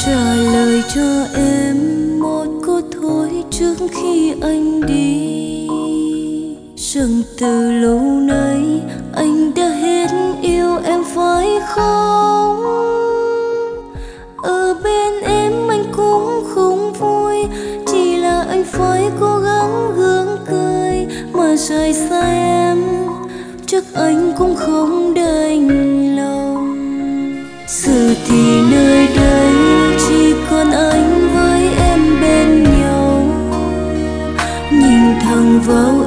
trả lời cho em một câu thôi trước khi anh đi, rằng từ lâu nay anh đã hết yêu em phải không? Ở bên em anh cũng không vui, chỉ là anh phải cố gắng gượng cười, mà rời xa em chắc anh cũng không đành lòng. Giờ thì nơi đây chỉ còn anh với em bên nhau, nhìn thẳng vào